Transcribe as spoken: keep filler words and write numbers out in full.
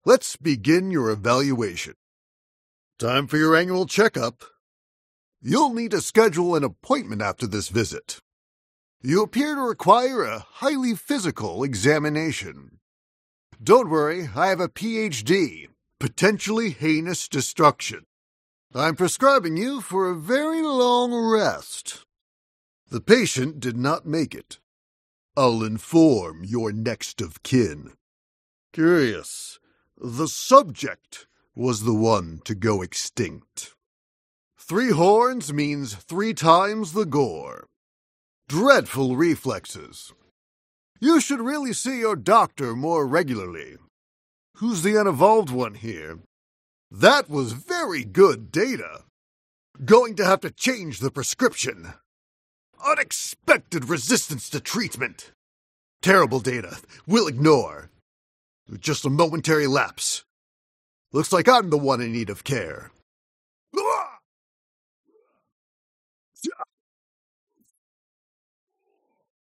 Let's begin your evaluation. Time for your annual checkup. You'll need to schedule an appointment after this visit. You appear to require a highly physical examination. Don't worry, I have a P H D, potentially heinous destruction. I'm prescribing you for a very long rest. The patient did not make it. I'll inform your next of kin. Curious. The subject was the one to go extinct. Three horns means three times the gore. Dreadful reflexes. You should really see your doctor more regularly. Who's the unevolved one here? That was very good data. Going to have to change the prescription. Unexpected resistance to treatment. Terrible data. We'll ignore. Just a momentary lapse. Looks like I'm the one in need of care.